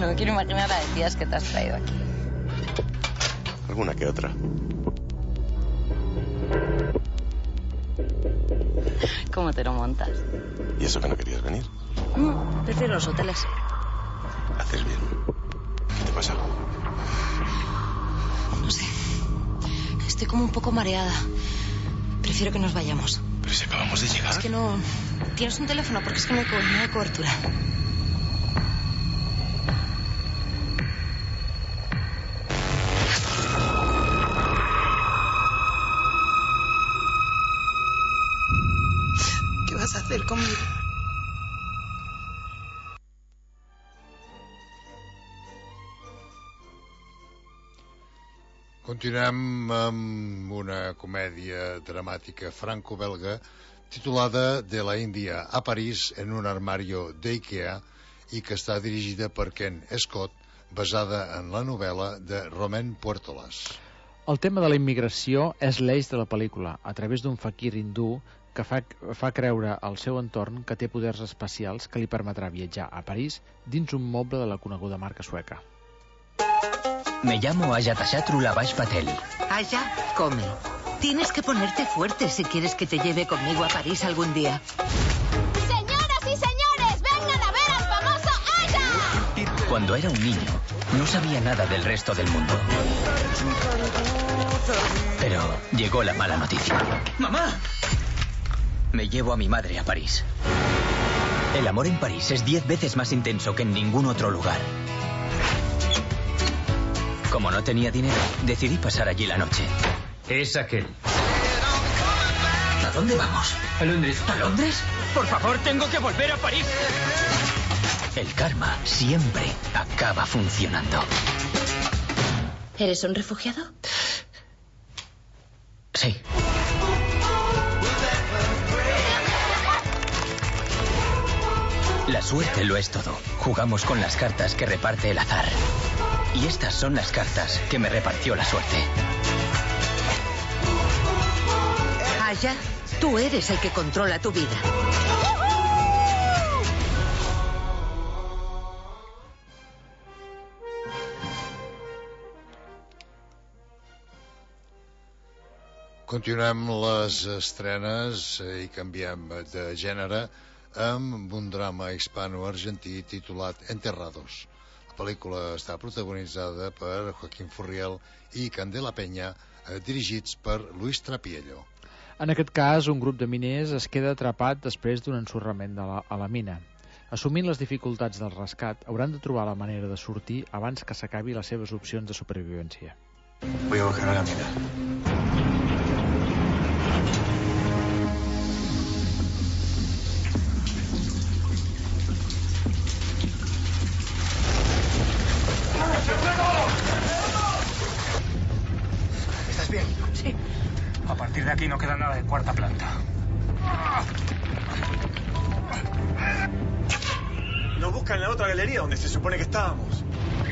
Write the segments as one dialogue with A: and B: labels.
A: No me quiero imaginar la de tías que te has traído aquí.
B: Alguna que otra.
A: ¿Cómo te lo montas?
B: ¿Y eso que no querías venir?
A: No, prefiero los hoteles.
B: Haces bien. ¿Qué te pasa?
A: No sé. Estoy como un poco mareada. Prefiero que nos vayamos.
B: Pero si acabamos de llegar.
A: Es que no... ¿Tienes un teléfono? Porque es que no hay cobertura. ¿Qué vas a hacer conmigo?
C: Continuem amb una comèdia dramàtica franco-belga titulada De la India a París en un armario d'IKEA i que està dirigida per Ken Scott, basada en la novel·la de Romain Puertolas.
D: El tema de la immigració és l'eix de la pel·lícula, a través d'un faquir hindú que fa creure al seu entorn que té poders especials que li permetrà viatjar a París dins un moble de la coneguda marca sueca.
E: Me llamo Ayatashatru Lavash Patel.
F: Aya, come. Tienes que ponerte fuerte si quieres que te lleve conmigo a París algún día.
G: ¡Señoras y señores, vengan a ver al famoso Aya!
E: Cuando era un niño, no sabía nada del resto del mundo. Pero llegó la mala noticia. ¡Mamá! Me llevo a mi madre a París. El amor en París es 10 veces más intenso que en ningún otro lugar. Como no tenía dinero, decidí pasar allí la noche. Es aquel. ¿A dónde vamos? A Londres. ¿A Londres? Por favor, tengo que volver a París. El karma siempre acaba funcionando.
A: ¿Eres un refugiado?
E: Sí. La suerte lo es todo. Jugamos con las cartas que reparte el azar. Y estas son las cartas que me repartió la suerte.
F: Aya, tú eres el que controla tu vida.
C: Continuem les estrenes i canviem de gènere amb un drama hispano-argentí titulat Enterrados. La pel·lícula està protagonitzada per Joaquín Furriel i Candela Peña, dirigits per Luis Trapiello.
D: En aquest cas, un grup de miners es queda atrapat després d'un ensorrament a la mina. Assumint les dificultats del rescat, hauran de trobar la manera de sortir abans que s'acabi les seves opcions de supervivència.
H: Voy a bajar a la mina.
I: ¿Estás bien?
A: Sí.
I: A partir de aquí no queda nada de cuarta planta.
H: Nos buscan en la otra galería donde se supone que estábamos.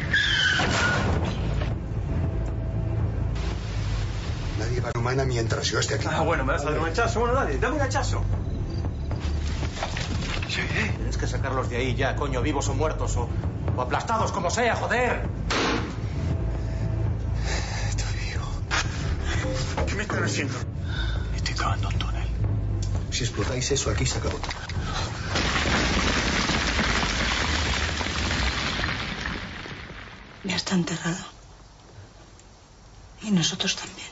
J: Nadie va a la humana mientras yo esté aquí.
H: Ah, bueno, me vas a dar un hachazo. Bueno, dale, dame un hachazo.
J: Sí.
H: Tienes que sacarlos de ahí ya, coño, vivos o muertos o aplastados, como sea, joder.
J: Estoy vivo.
H: ¿Qué me están haciendo?
J: Estoy cavando un túnel. Si explotáis eso, aquí se acabó todo.
A: Ya está enterrado. Y nosotros también.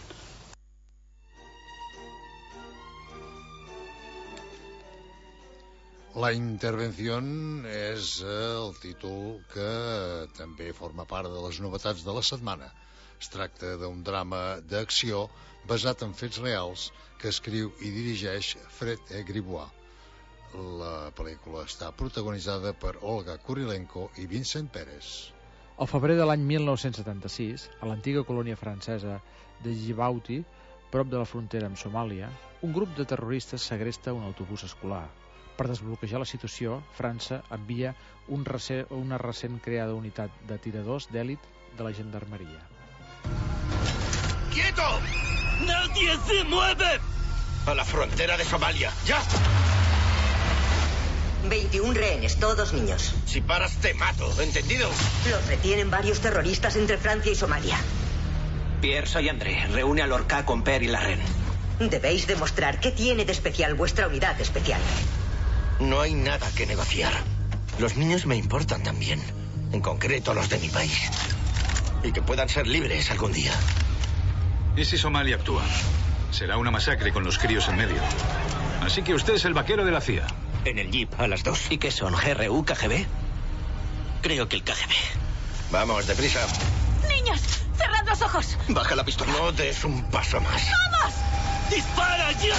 C: La intervenció és el títol que també forma part de les novetats de la setmana. Es tracta d'un drama d'acció basat en fets reals que escriu i dirigeix Fred E. Gribois. La pel·lícula està protagonitzada per Olga Kurilenko i Vincent Pérez.
D: Al febrer de l'any 1976, a l'antiga colònia francesa de Djibouti, prop de la frontera amb Somàlia, un grup de terroristes segresta un autobús escolar. Per desbloquejar la situació, França envia una recent creada unitat de tiradors d'èlit de la gendarmeria.
K: ¡Quieto! ¡Nadie se mueve! A la frontera de Somalia, ¡ya!
F: 21 rehenes, todos niños.
L: Si paras, te mato, ¿entendido?
F: Los retienen varios terroristas entre Francia y Somalia.
E: Pierre, soy André. Reúne a Lorca con Per y Larren.
F: Debéis demostrar qué tiene de especial vuestra unidad especial.
L: No hay nada que negociar. Los niños me importan también. En concreto, los de mi país. Y que puedan ser libres algún día.
M: ¿Y si Somalia actúa? Será una masacre con los críos en medio. Así que usted es el vaquero de la CIA.
E: En el jeep, a las 2. ¿Y qué son? ¿GRU, KGB?
L: Creo que el KGB. Vamos, deprisa.
G: ¡Niños! ¡Cerrad los ojos!
L: Baja la pistola. No des un paso más.
G: ¡Vamos!
K: ¡Dispara ya!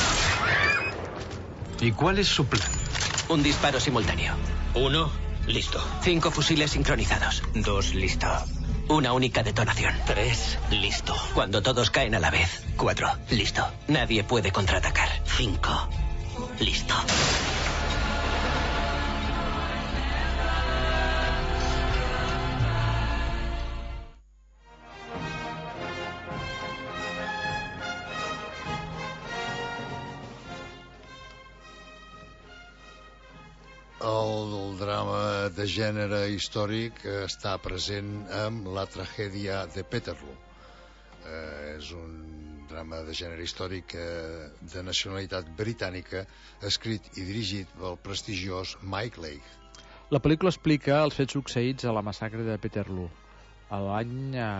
M: ¿Y cuál es su plan?
E: Un disparo simultáneo.
L: 1, listo.
E: 5 fusiles sincronizados.
L: 2, listo.
E: Una única detonación.
L: 3, listo.
E: Cuando todos caen a la vez. 4, listo. Nadie puede contraatacar.
L: 5, listo.
C: El drama de gènere històric està present amb La tragèdia de Peterloo. És un drama de gènere històric de nacionalitat britànica, escrit i dirigit pel prestigiós Mike Leigh.
D: La pel·lícula explica els fets succeïts a la massacre de Peterloo, a l'any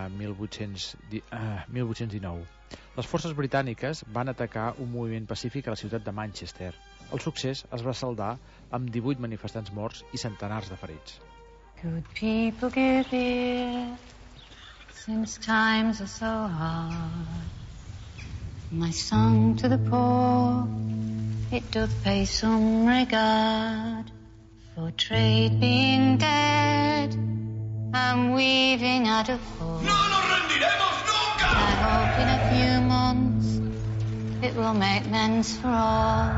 D: 1819. Les forces britàniques van atacar un moviment pacífic a la ciutat de Manchester. El succés es va saldar amb 18 manifestants morts i centenars de ferits.
N: Good people give ear, since times are so hard. My song to the poor, it doth pay some regard. For trade being dead, I'm weaving out of hope.
K: ¡No nos rendiremos nunca!
N: I hope in a few months it will make amends for all.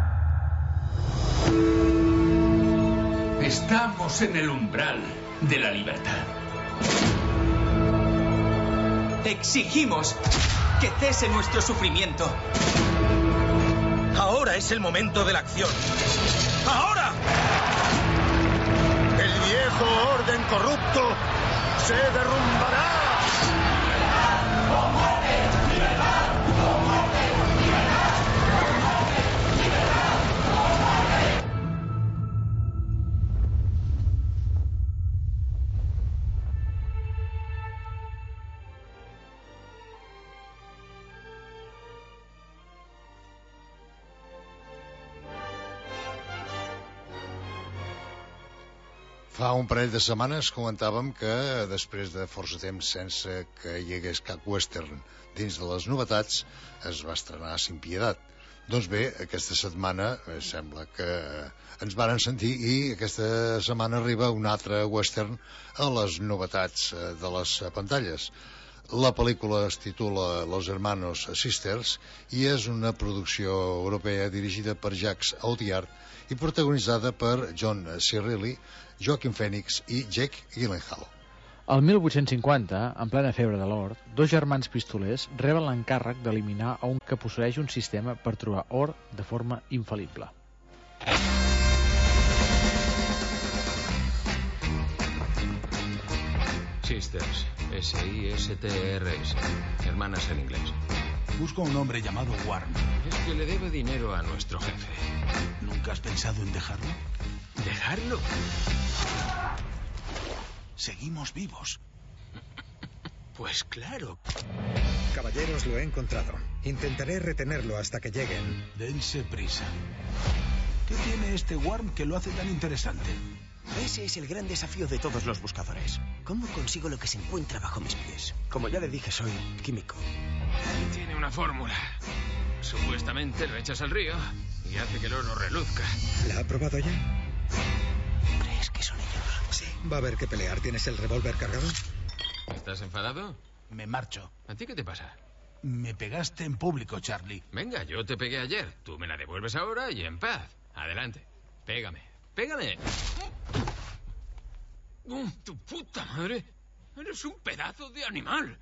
O: Estamos en el umbral de la libertad.
E: Exigimos que cese nuestro sufrimiento.
L: Ahora es el momento de la acción. ¡Ahora!
J: El viejo orden corrupto se derrumbará.
C: Fa un parell de setmanes comentàvem que després de força temps sense que hi hagués cap western dins de les novetats es va estrenar Sin Piedad. Doncs bé, aquesta setmana sembla que ens varen sentir i aquesta setmana arriba un altre western a les novetats de les pantalles. La pel·lícula es titula Los Hermanos Sisters i és una producció europea dirigida per Jacques Audiard i protagonitzada per John C. Reilly, Joaquin Phoenix i Jake Gyllenhaal.
D: El 1850, en plena febre de l'or, dos germans pistolers reben l'encàrrec d'eliminar a un que posseeix un sistema per trobar or de forma infal·lible.
P: Sisters, S-I-S-T-R-S, hermanas en inglés.
J: Busco a un hombre llamado Warren.
P: Es que le debe dinero a nuestro jefe.
J: ¿Nunca has pensado en dejarlo?
P: ¿Dejarlo?
J: Seguimos vivos.
P: Pues claro.
Q: Caballeros, lo he encontrado. Intentaré retenerlo hasta que lleguen.
J: Dense prisa. ¿Qué tiene este Warren que lo hace tan interesante?
R: Ese es el gran desafío de todos los buscadores. ¿Cómo consigo lo que se encuentra bajo mis pies? Como ya le dije, soy químico.
P: Tiene una fórmula. Supuestamente lo echas al río y hace que el oro reluzca.
Q: ¿La ha probado ya?
R: ¿Crees que son ellos?
Q: Sí. Va a haber que pelear. ¿Tienes el revólver cargado?
P: ¿Estás enfadado?
J: Me marcho.
P: ¿A ti qué te pasa?
J: Me pegaste en público, Charlie.
P: Venga, yo te pegué ayer. Tú me la devuelves ahora y en paz. Adelante. Pégame. ¡Pégame! ¡Tu puta madre! ¡Eres un pedazo de animal!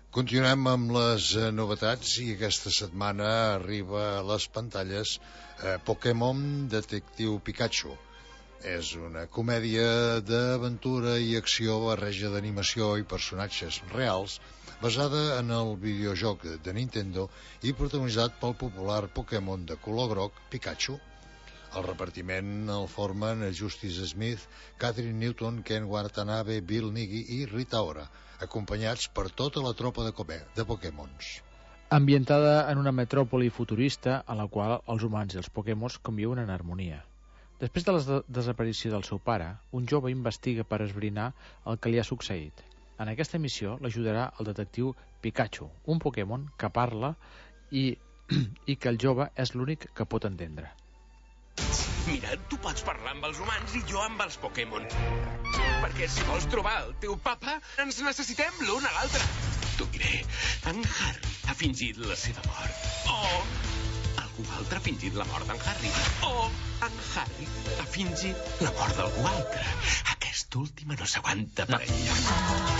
C: Continuem amb les novetats i aquesta setmana arriba a les pantalles Pokémon Detectiu Pikachu. És una comèdia d'aventura i acció, barreja d'animació i personatges reals, basada en el videojoc de Nintendo i protagonitzat pel popular Pokémon de color groc Pikachu. El repartiment el formen Justice Smith, Catherine Newton, Ken Watanabe, Bill Nighy i Rita Ora, acompanyats per tota la tropa de Pokémons.
D: Ambientada en una metròpoli futurista a la qual els humans i els Pokémons conviuen en harmonia. Després de la desaparició del seu pare, un jove investiga per esbrinar el que li ha succeït. En aquesta missió l'ajudarà el detectiu Pikachu, un Pokémon que parla i que el jove és l'únic que pot entendre.
O: Mira, tu pots parlar amb els humans i jo amb els Pokémon. Perquè si vols trobar el teu papa, ens necessitem l'un a l'altre. T'ho diré, en Harry ha fingit la seva mort. O algú altre ha fingit la mort d'en Harry. O en Harry ha fingit la mort d'algú altre. Aquesta última no s'aguanta per enlloc.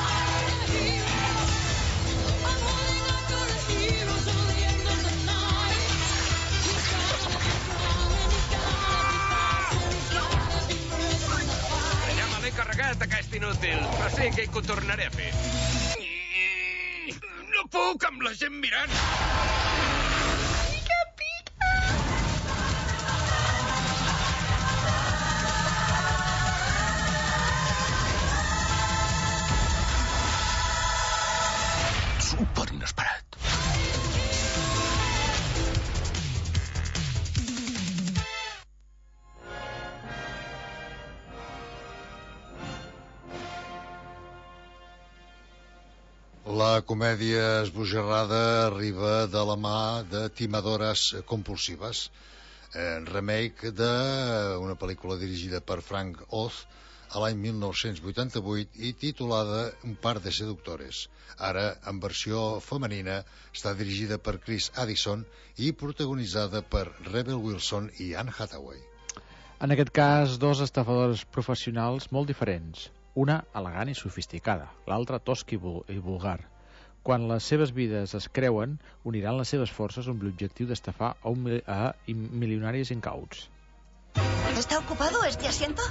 O: Carregat aquest inútil, però sí que hi tornaré a fer. No puc amb la gent mirant. Pica, pica. Super inesperat.
C: La comèdia esbojarrada arriba de la mà de Timadores compulsives, remake d'una pel·lícula dirigida per Frank Oz a l'any 1988 i titulada Un par de seductores. Ara, en versió femenina, està dirigida per Chris Addison i protagonitzada per Rebel Wilson i Anne Hathaway.
D: En aquest cas, dos estafadors professionals molt diferents. Una elegant i sofisticada, l'altra tosca i vulgar. Quan les seves vides es creuen, uniran les seves forces amb l'objectiu d'estafar a milionaris incauts.
S: ¿Está ocupado este asiento?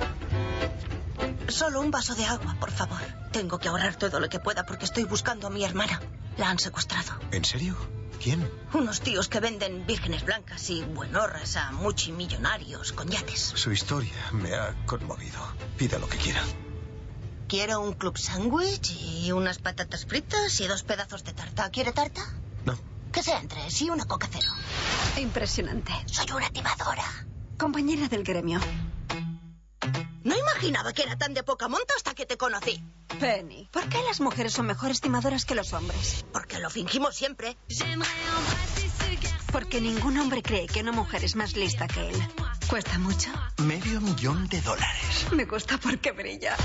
S: Solo un vaso de agua, por favor. Tengo que ahorrar todo lo que pueda porque estoy buscando a mi hermana. La han secuestrado.
R: ¿En serio? ¿Quién?
S: Unos tíos que venden vírgenes blancas y buenorras a multimillonarios con yates.
R: Su historia me ha conmovido. Pida lo que quiera.
S: Quiero un club sándwich y unas patatas fritas y 2 pedazos de tarta. ¿Quiere tarta?
R: No.
S: Que sean 3 y una coca cero.
T: Impresionante.
S: Soy una timadora.
T: Compañera del gremio.
S: No imaginaba que era tan de poca monta hasta que te conocí.
T: Penny, ¿por qué las mujeres son mejores timadoras que los hombres?
S: Porque lo fingimos siempre.
T: Porque ningún hombre cree que una mujer es más lista que él. ¿Cuesta mucho?
R: $500,000.
T: Me gusta porque brilla.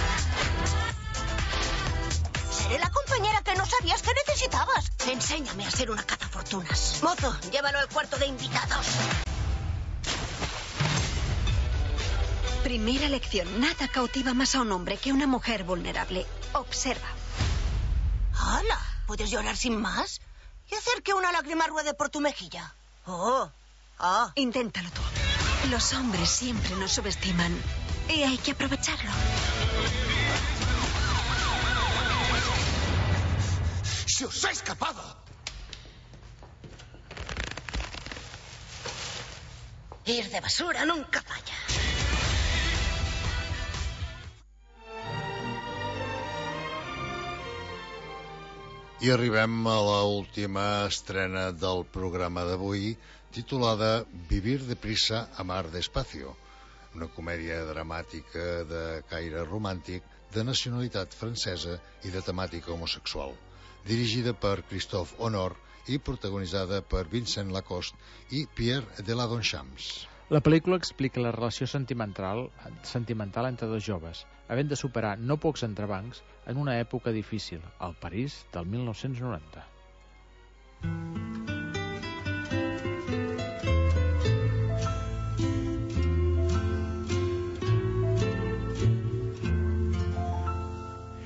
S: Seré la compañera que no sabías que necesitabas. Enséñame a ser una cazafortunas. Mozo, llévalo al cuarto de invitados.
T: Primera lección. Nada cautiva más a un hombre que una mujer vulnerable. Observa.
S: ¡Hala! ¿Puedes llorar sin más? ¿Y hacer que una lágrima ruede por tu mejilla?
T: Inténtalo tú. Los hombres siempre nos subestiman y hay que aprovecharlo.
S: ¡Se os ha escapado! Ir de basura nunca falla.
C: I arribem a l'última estrena del programa d'avui, titulada Vivir deprisa, amar despacio, una comèdia dramàtica de caire romàntic, de nacionalitat francesa i de temàtica homosexual, dirigida per Christophe Honor i protagonitzada per Vincent Lacoste i Pierre Deladonchamps.
D: La pel·lícula explica la relació sentimental entre dos joves, havent de superar no pocs entrebancs en una època difícil, al París del 1990.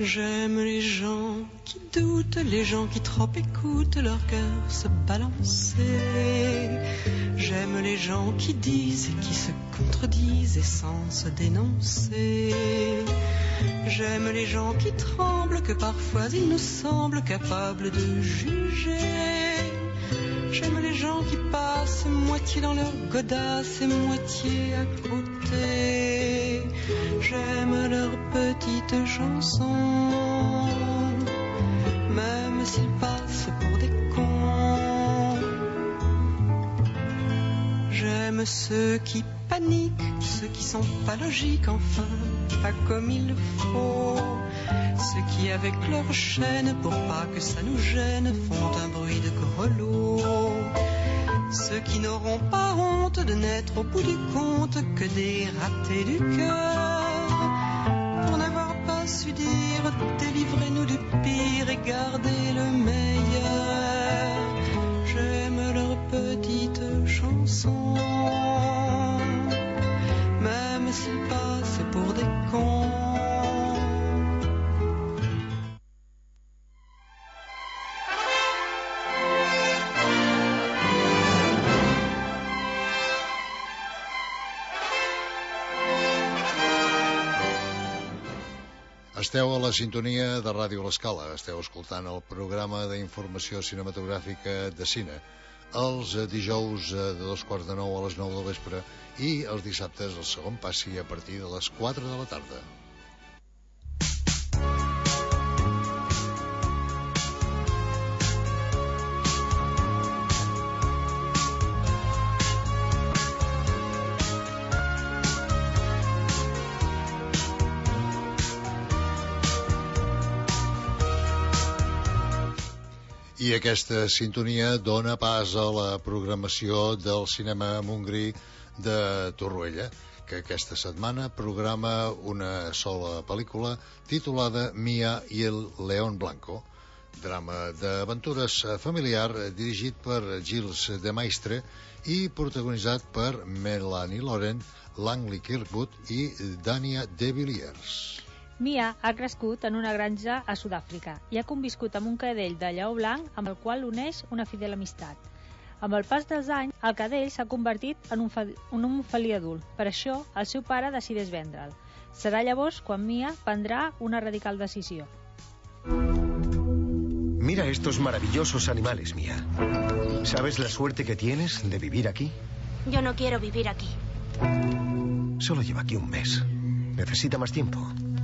U: J'aime les gens qui doutent, les gens qui trop écoutent leur cœur se balancer. J'aime les gens qui disent et qui se contredisent et sans se dénoncer. J'aime les gens qui tremblent, que parfois ils nous semblent capables de juger. J'aime les gens qui passent moitié dans leur godasse et moitié à côté. J'aime leurs petites chansons, même s'ils passent pour des cons. J'aime ceux qui paniquent, ceux qui sont pas logiques, enfin, pas comme il faut. Ceux qui avec leur chaîne, pour pas que ça nous gêne, font un bruit de grelot. Ceux qui n'auront pas honte de n'être au bout du compte que des ratés du cœur. Pour n'avoir pas su dire, délivrez-nous du pire et gardez le meilleur. J'aime leurs petites chansons, même s'ils passent pour des cons.
C: Esteu a la sintonia de Ràdio L'Escala. Esteu escoltant el programa d'informació cinematogràfica de cine. Els dijous de 8:45 a les 9 del vespre i els dissabtes el segon passi a partir de les 4 de la tarda. I aquesta sintonia dona pas a la programació del cinema Montgrí de Torroella, que aquesta setmana programa una sola pel·lícula titulada Mia i el León Blanco, drama d'aventures familiar dirigit per Gilles de Maistre i protagonitzat per Melanie Laurent, Langley Kirkwood i Dania de Villiers.
V: Mia ha crescut en una granja a Sud-àfrica i ha conviscut amb un cadell de lleó blanc amb el qual uneix una fidel amistat. Amb el pas dels anys, el cadell s'ha convertit en un felí adult. Per això, el seu pare decideix vendre'l. Serà llavors quan Mia prendrà una radical decisió.
R: Mira estos maravillosos animales, Mia. ¿Sabes la suerte que tienes de vivir aquí?
S: Yo no quiero vivir aquí.
R: Solo lleva aquí un mes. Necesita más tiempo.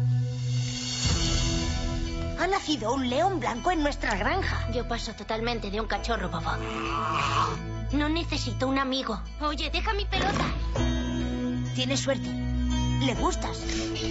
S: Ha nacido un león blanco en nuestra granja. Yo paso totalmente de un cachorro, bobo. No necesito un amigo. Oye, deja mi pelota. Tienes suerte. Le gustas.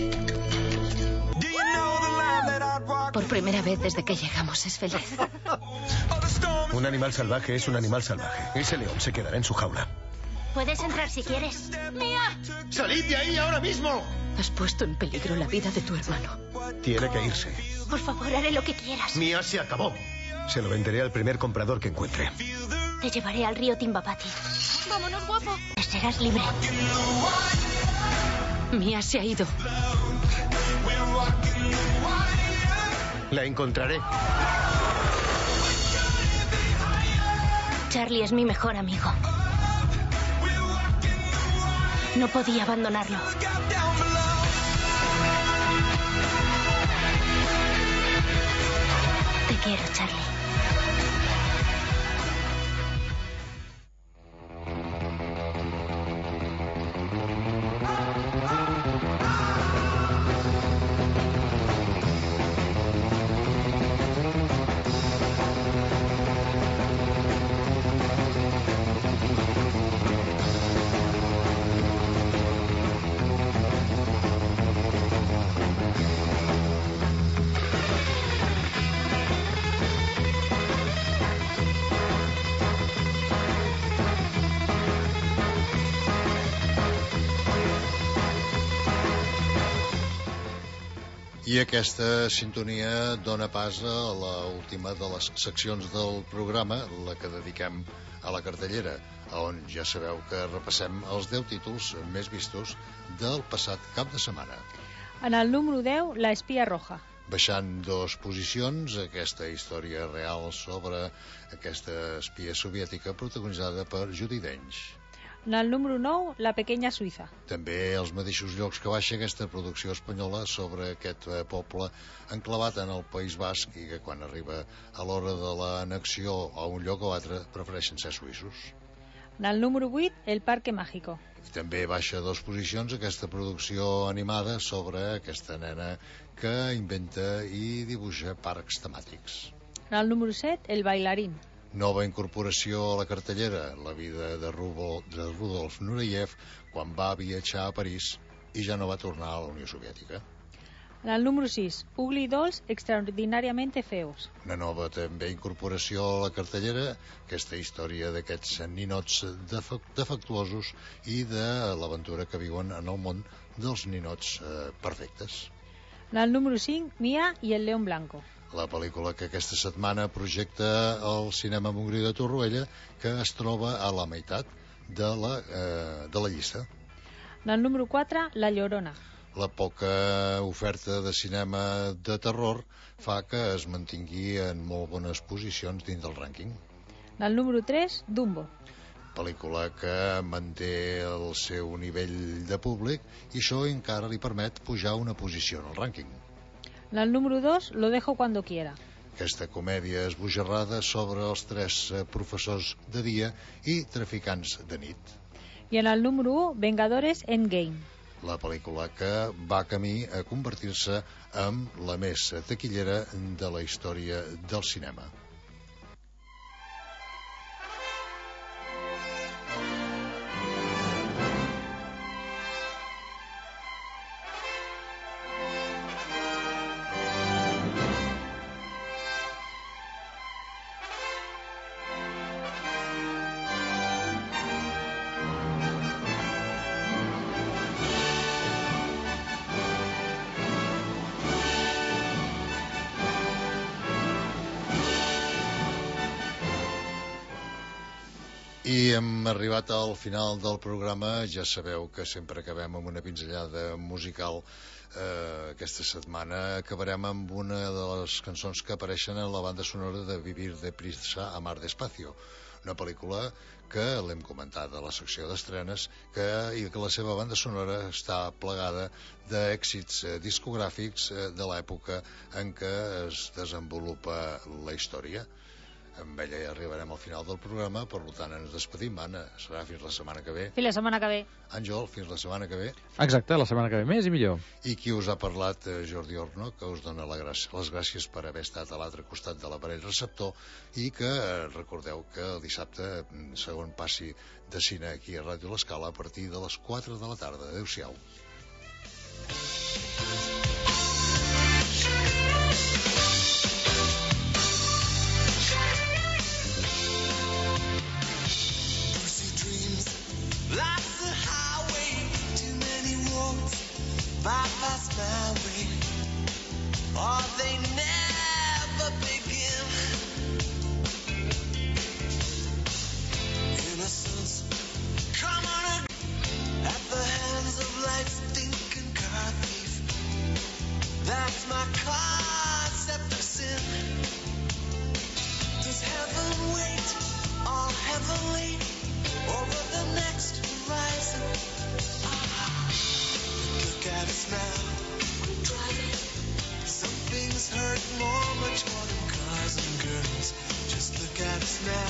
T: Por primera vez desde que llegamos es feliz.
R: Un animal salvaje es un animal salvaje. Ese león se quedará en su jaula.
S: Puedes entrar si quieres. ¡Mía!
R: ¡Salid de ahí ahora mismo!
T: Has puesto en peligro la vida de tu hermano.
R: Tiene que irse.
S: Por favor, haré lo que quieras.
R: Mía, se acabó. Se lo venderé al primer comprador que encuentre.
S: Te llevaré al río Timbapati. Vámonos, guapo. Serás libre.
T: Mía se ha ido.
R: La encontraré.
S: Charlie es mi mejor amigo. No podía abandonarlo. Te quiero, Charlie.
C: I aquesta sintonia dona pas a l'última de les seccions del programa, la que dediquem a la cartellera, on ja sabeu que repassem els 10 títols més vistos del passat cap de setmana.
V: En el número 10, La espia roja.
C: baixant 2 posicions aquesta història real sobre aquesta espia soviètica protagonitzada per Judi Dench.
V: En el número 9, La pequeña Suïssa.
C: També els mateixos llocs que baixa aquesta producció espanyola sobre aquest poble enclavat en el País Basc i que quan arriba a l'hora de l'annexió a un lloc o altre prefereixen ser suïssos.
V: En el número 8, El parque mágico.
C: I també baixa 2 posicions aquesta producció animada sobre aquesta nena que inventa i dibuixa parcs temàtics.
V: En el número 7, El bailarín.
C: Nova incorporació a la cartellera, la vida de Rudolf Nureyev quan va viatjar a París i ja no va tornar a la Unió Soviètica.
V: En el número 6, Ugly Dolls extraordinariamente feos.
C: Una nova també incorporació a la cartellera, aquesta història d'aquests ninots defectuosos i de l'aventura que viuen en el món dels ninots perfectes.
V: En el número 5, Mia i el león blanco.
C: La pel·lícula que aquesta setmana projecta al cinema Montgrí de Torroella, que es troba a la meitat de la llista.
V: En el número 4, La Llorona.
C: La poca oferta de cinema de terror fa que es mantingui en molt bones posicions dins del rànquing.
V: En el número 3, Dumbo.
C: Pel·lícula que manté el seu nivell de públic i això encara li permet pujar una posició en el rànquing.
V: En el número 2, Lo dejo cuando quiera.
C: Aquesta comèdia esbojarrada sobre els 3 professors de dia i traficants de nit.
V: I en el número 1, Vengadores Endgame.
C: La pel·lícula que va camí a convertir-se en la més taquillera de la història del cinema. I hem arribat al final del programa. Ja sabeu que sempre acabem amb una pinzellada musical. Aquesta setmana acabarem amb una de les cançons que apareixen en la banda sonora de Vivir deprisa, amar despacio, una pel·lícula que l'hem comentat a la secció d'estrenes i que la seva banda sonora està plagada d'èxits discogràfics de l'època en què es desenvolupa la història. Amb ella ja arribarem al final del programa, per tant ens despedim. Anna, serà fins la setmana que ve.
V: Fins la setmana que ve.
C: Àngel, fins la setmana que ve.
D: Exacte, la setmana que ve més i millor.
C: I qui us ha parlat, Jordi Orno, que us dona les gràcies per haver estat a l'altre costat de l'aparell receptor i que recordeu que el dissabte, segon passi de cine aquí a Ràdio L'Escala, a partir de les 4 de la tarda. Adéu-siau.
B: Life's a highway, too many roads bypass my way, or they never begin. Innocence coming at the hands of life's thinking car thief. That's my concept of sin. Does heaven wait all heavenly over the next horizon? Look at us now, we're driving. Some things hurt more, much more than cars and girls. Just look at us now.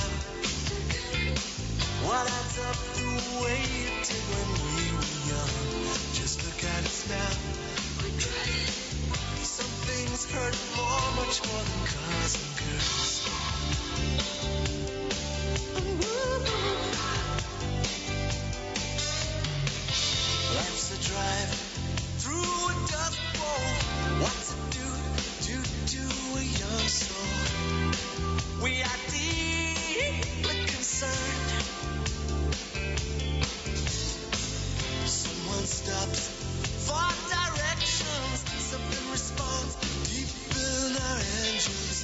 B: What adds up the way it did when we were young? Just look at us now, we're driving. Some things hurt more, much more than cars and girls. Life's a drive through a dust bowl. What's it do to a young soul? We are deeply concerned. Someone stops for directions. Something responds deep in our engines.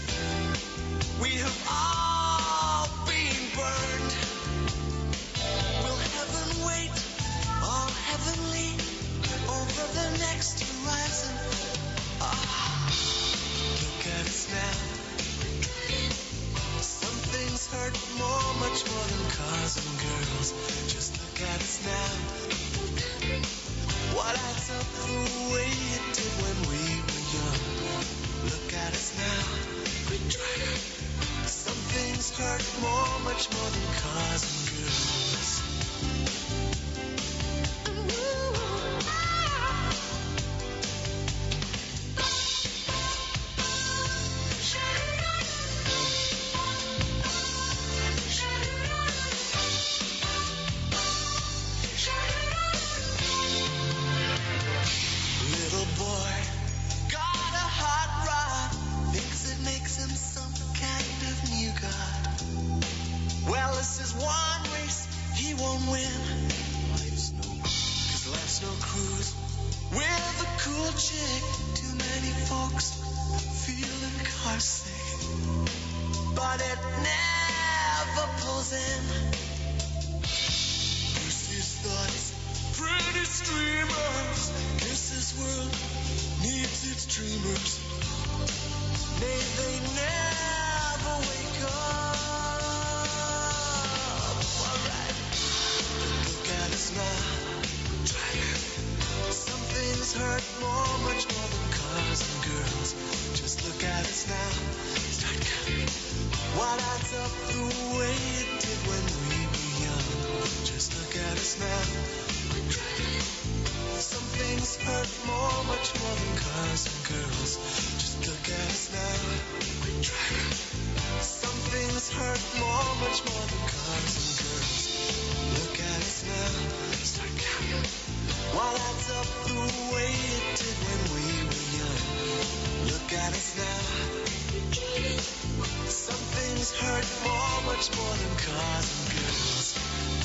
B: much more than cars and girls. Little boy got a hot rod, thinks it makes him some kind of new god. Well, this is one race he won't win. Cause life's no cruise with a cool chick. Too many folks feeling car sick, but it never pulls in. Lucy's thoughts, pretty streamers. Guess this world needs its dreamers. May they never wake up. Alright, look at us now. Some things hurt much more than cars and girls. Just look at us now. Start counting. What adds up the way it did when we were young. Just look at us now. Some things hurt much more than cars and girls. Just look at us now. Some things hurt much more than cars and girls. Look at us now. Start counting. What adds up the way it did when we were young. Look at us now. Some things hurt much more than cars and girls.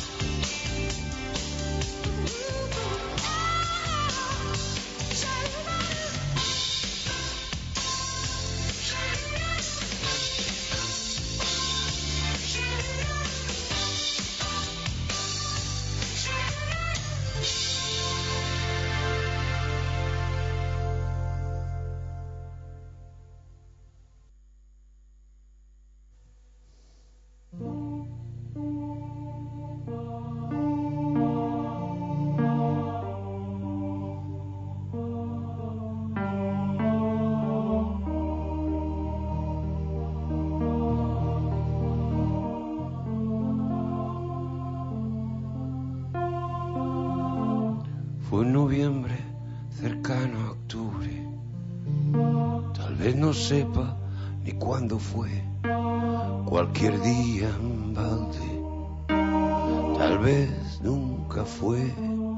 H: Fue en noviembre, cercano a octubre. Tal vez no sepa ni cuándo fue. Cualquier día en balde. Tal vez nunca fue.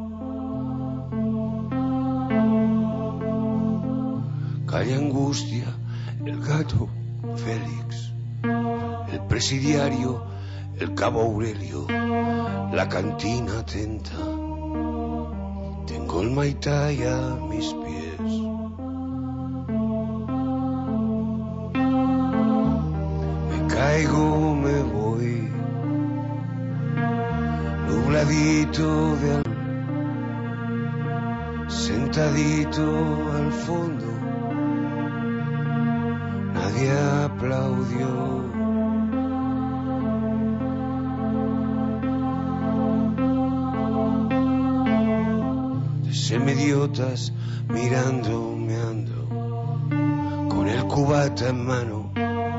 H: Calle Angustia, el gato Félix, el presidiario, el cabo Aurelio, la cantina atenta. Tengo el Maitay a mis pies. Me caigo, me voy, nubladito sentadito al fondo. Nadie aplaudió. Semidiotas mirando, meando, con el cubata en mano,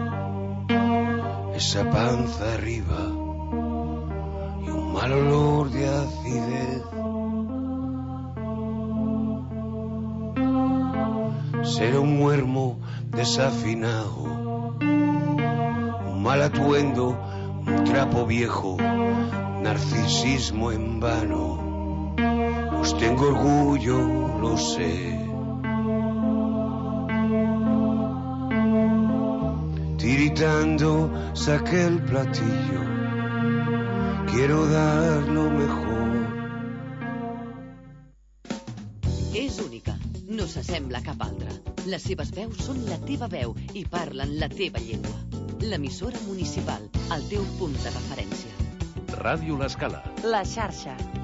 H: esa panza arriba y un mal olor de acidez. Será un muermo desafinado, un mal atuendo, un trapo viejo, narcisismo en vano. Pues tengo orgullo, lo sé. Tiritando saqué el platillo. Quiero dar lo mejor.
I: És única. No s'assembla a cap altra. Les seves veus són la teva veu i parlen la teva llengua. L'emissora municipal, el teu punt de referència.
W: Ràdio L'Escala.
V: La xarxa.